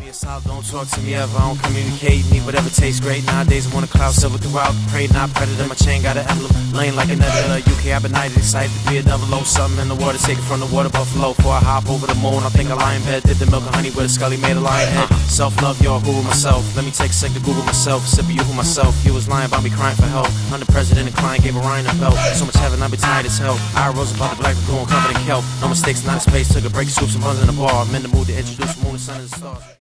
me a solid, don't talk to me ever, I don't communicate, need whatever tastes great. Nowadays I want a cloud silver throughout, pray not predator, my chain got an emblem, laying like a nebula. UK, I've been nighted, excited to be a double O, something in the water, take it from the water buffalo. Before I hop over the moon, I think a lion bed, dip the milk and honey with a scully, made a lion head. Self-love, y'all, who myself, let me take a sec to Google myself, sip of you who myself, you was lying about me crying for help, under president and client gave Orion a belt, so much heaven, I be tired as hell. I rose about the black lagoon, covered in kelp, no mistakes, not a space, took a break, scoops and buns in the bar, I'm in the mood to introduce the moon, the sun, and the stars.